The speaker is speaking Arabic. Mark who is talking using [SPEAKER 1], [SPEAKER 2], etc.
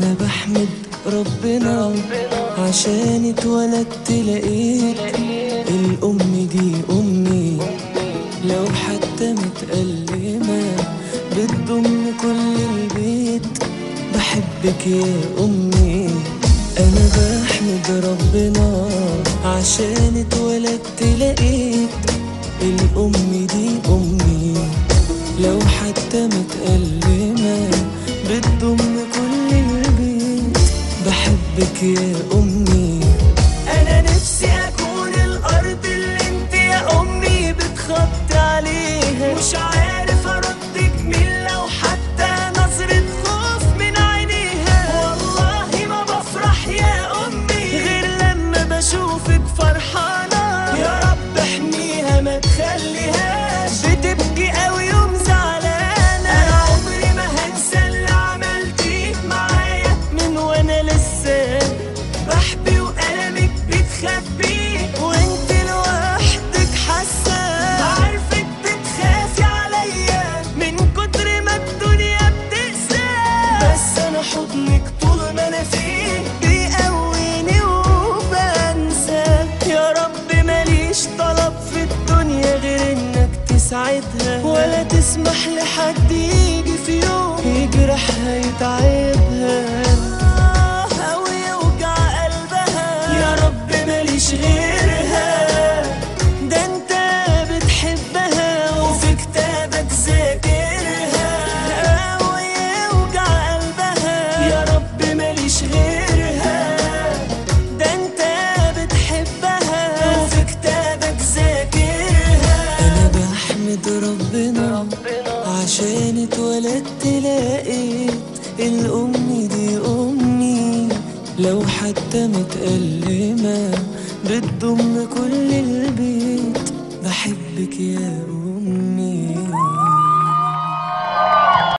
[SPEAKER 1] أنا بحمد ربنا عشان اتولدت لقيت الأم دي أمي، لو حتى متألمة بتضم كل البيت. بحبك يا أمي. أنا بحمد ربنا عشان اتولدت لقيت الأم دي أمي، لو حتى متألمة بتضم كل البيت. بحبك يا أمي. أنا نفسي أكون الأرض اللي انت يا أمي بتخطي عليها، مش عارف أردك مين لو حتى نظرة خوف من عينيها. والله ما بفرح يا أمي غير لما بشوفك فرحانة. يا رب احميها ما تخليهاش بتبكي أوي يوم زعلانة. أنا عمري ما هنسى اللي عملتيه معايا من وأنا لسه بحبي وقلمك بتخبيه، وانت لوحدك حاسة عارفك بتخافي عليا من كتر ما الدنيا بتقسى. بس أنا حضنك طول ما أنا فيه بيقويني وبنسى. يا رب ماليش طلب في الدنيا غير انك تسعدها، ولا تسمح لحد يجي في يوم يجرحها يتعبها او يوجع قلبها. يا رب ماليش غيرها، ده انت بتحبها وفي كتابك ذاكرها او يوجع قلبها. يا رب ماليش غيرها، ده انت بتحبها وفي كتابك ذاكرها. انا بحمد ربنا عشان اتولدت لقيت الأم دي أمي، لو حتى متألمة بتضم كل البيت.